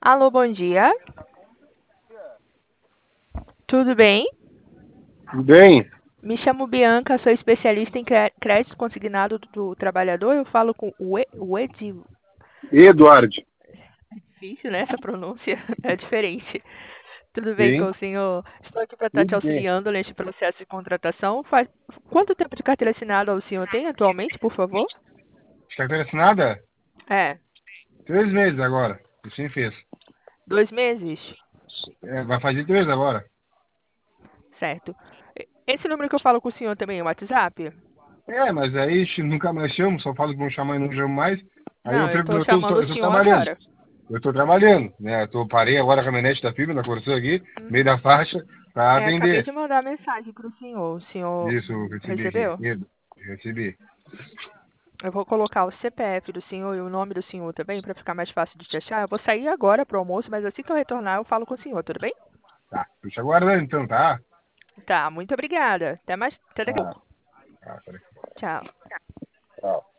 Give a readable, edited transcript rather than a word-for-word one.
Alô, bom dia. Tudo bem? Bem, Me chamo Bianca, sou especialista em crédito consignado do trabalhador. Eu falo com o Ed. Eduardo, Difícil, né? Essa pronúncia é diferente. Tudo bem com sim, o senhor? Estou aqui para estar te tudo bem. auxiliando neste processo de contratação. Quanto tempo de carteira assinada o senhor tem atualmente, por favor? Carteira assinada? É, 3 meses agora. Assim fez. 2 meses? Vai fazer 3 agora. Certo. Esse número que eu falo com o senhor também é o WhatsApp? Mas aí nunca mais chamo, só falo que vão chamar e não chamo mais. Aí Não, eu estou chamando o eu tô senhor trabalhando. agora. Eu tô trabalhando, né? Parei agora a caminhonete da fibra na Corção aqui, meio da faixa, para Acabei atender. de mandar mensagem para o senhor. O senhor Isso, eu recebi aqui. recebeu? Recebi. Eu vou colocar o CPF do senhor e o nome do senhor também, para ficar mais fácil de te achar. Eu vou sair agora pro almoço, mas assim que eu retornar, eu falo com o senhor, tudo bem? Tá, tô te aguardando então, tá? Tá, muito obrigada. Até mais, até daqui a Tá, pouco. tá, peraí. Tchau. Tchau.